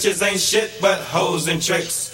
Bitches ain't shit but hoes and tricks.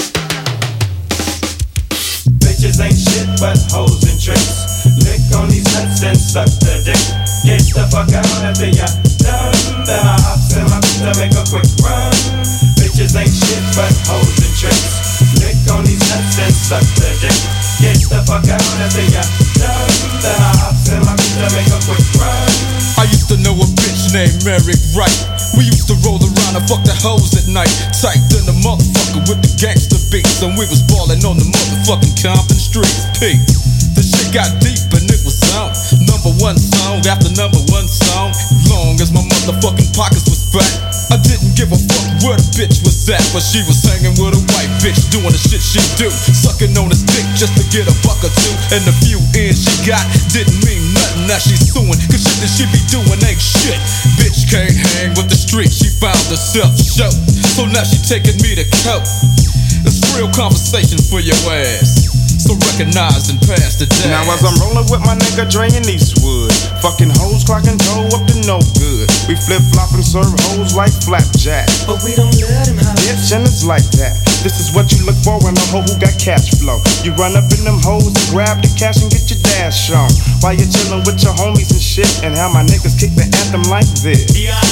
Bitches ain't shit but hoes and tricks. Lick on these nuts and suck the dick. Get the fuck out after ya done. Then I hops in my bitch to make a quick run. Bitches ain't shit but hoes and tricks. Lick on these nuts and suck the dick. Get the fuck out after ya done. Then I hops in my bitch to make a quick run. I used to know a bitch named Mary Wright. We used to roll around and fuck the hoes at night. Typed in the motherfucker with the gangster beats, and we was ballin' on the motherfucking Compton streets. P. The shit got deep and it was on. Number one song after number one song. Long as my motherfucking pockets was fat, I didn't give a fuck where the bitch was at. But she was hanging with a white bitch, doing the shit she do, sucking on his dick just to get a buck or two. And the few ends she got didn't mean nothing. Now she's suing, cause shit that she be doing ain't shit. Bitch can't hang with the street, she found herself show. So now she taking me to court. It's real conversation for your ass, so recognize and pass the dash. Now as I'm rolling with my nigga Dre and Eastwood, fucking hoes clocking dough up to no good. We flip-flop and serve hoes like flapjack, but we don't let him have bitch, and it's like that. This is what you look for in a hoe who got cash flow. You run up in them hoes and grab the cash and get your dash on, while you're chillin' with your homies and shit. And how my niggas kick the anthem like this.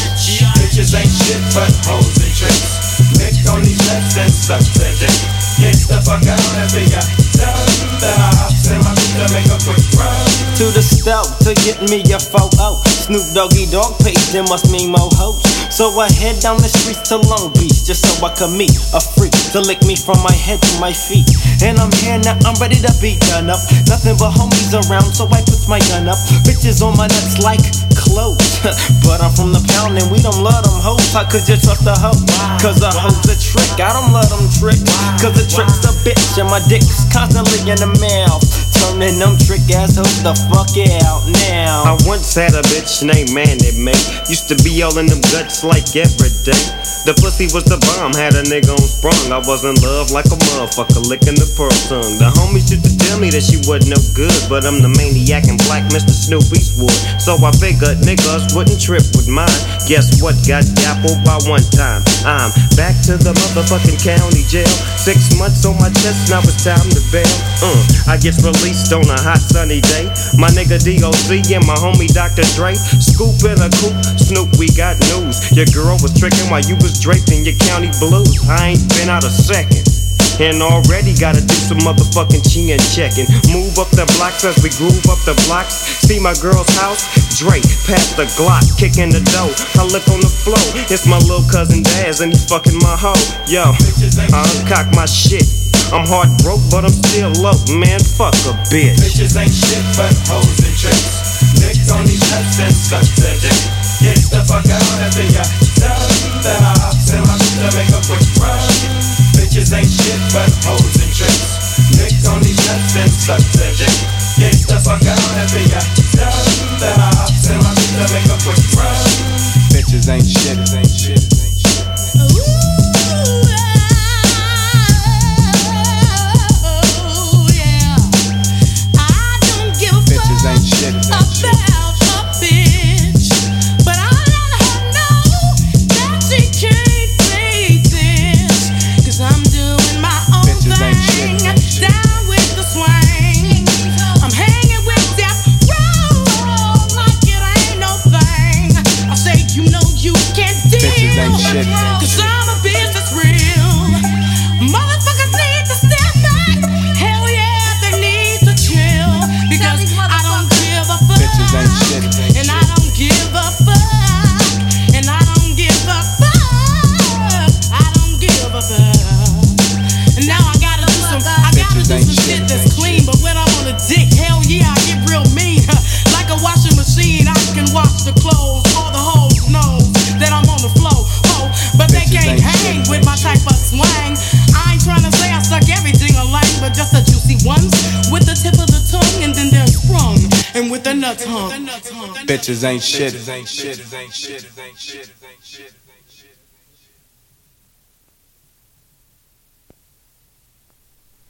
Bitches ain't shit but hoes and tricks. Lick on these nuts and suck the dick. Get the fuck out after ya done. Then I hops in my bitch to make a quick run. To the stove to get me a photo. Snoop Doggy Dogg page, there must mean more hoes. So I head down the streets to Long Beach, just so I could meet a freak to lick me from my head to my feet. And I'm here now, I'm ready to be done up. Nothing but homies around, so I put my gun up. Bitches on my nuts like clothes. But I'm from the pound and we don't love them hoes. How could you trust a hoe? Cause a hoe's a trick, I don't love them tricks. Cause a trick's a bitch and my dick's constantly in the mouth. Turning them trick ass hoes the fuck out now. I once had a bitch named Manny Mae. Used to be all in them guts like every day. The pussy was the bomb, had a nigga on sprung. I was in love like a motherfucker licking the pearl tongue. The homies used to tell me that she wasn't no good, but I'm the maniac and black Mr. Snoop Eastwood. So I figured niggas wouldn't trip with mine. Guess what? Got dappled by one time. I'm back to the motherfucking county jail. 6 months on my chest, now it's time to bail. I get released on a hot sunny day. My nigga DOC and my homie Dr. Dre scoop in a coupe. Snoop, we got news. Your girl was tricking while you was draped in your county blues. I ain't been out a second, and already gotta do some motherfucking chin checking. Move up the blocks as we groove up the blocks. See my girl's house, Drake, past the Glock, kicking the dough. I look on the floor, it's my little cousin Daz, and he fucking my hoe. Yo, I uncock my shit. I'm hard broke, but I'm still low, man, fuck a bitch. Bitches ain't shit but hoes and tricks. Lick on these nuts and suck the dick. Get the fuck out after ya done. Then I hops in my bitch to make a quick run. Bitches ain't shit but hoes and tricks. Lick on these nuts and suck the dick. Get the fuck out after ya done. Then I hops in my bitch to make a quick run. Bitches ain't shit, ain't shit, ain't shit. Bitches ain't shit, ain't shit. Cause I'm a bitch that's real. Motherfuckers need to step back. Hell yeah, they need to chill. Because I don't give a fuck. And I don't give a fuck. And I don't give a fuck. I don't give a fuck. And now I gotta do some shit that's clean. But when I'm on a dick, hell yeah, I get real mean. Like a washing machine, I can wash the clothes. All the hoes know that I'm on the flow. But they can't hang with my type of slang. I ain't tryna say I suck everything alike, but just the juicy ones with the tip of the tongue, and then they're sprung and with the nuts hung. Bitches ain't shit, ain't shit, ain't shit, ain't shit, ain't shit.